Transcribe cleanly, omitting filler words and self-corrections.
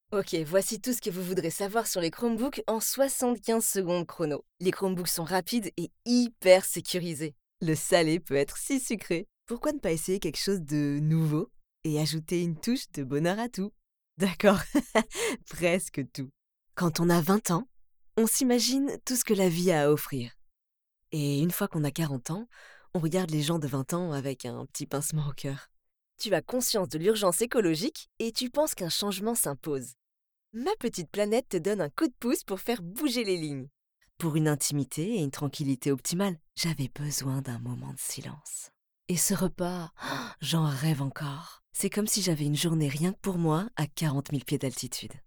Ok, voici tout ce que vous voudrez savoir sur les Chromebooks en 75 secondes chrono. Les Chromebooks sont rapides et hyper sécurisés. Le salé peut être si sucré. Pourquoi ne pas essayer quelque chose de nouveau et ajouter une touche de bonheur à tout? D'accord, presque tout. Quand on a 20 ans, on s'imagine tout ce que la vie a à offrir. Et une fois qu'on a 40 ans, on regarde les gens de 20 ans avec un petit pincement au cœur. Tu as conscience de l'urgence écologique et tu penses qu'un changement s'impose. Ma petite planète te donne un coup de pouce pour faire bouger les lignes. Pour une intimité et une tranquillité optimale, j'avais besoin d'un moment de silence. Et ce repas, j'en rêve encore. C'est comme si j'avais une journée rien que pour moi à 40 000 pieds d'altitude.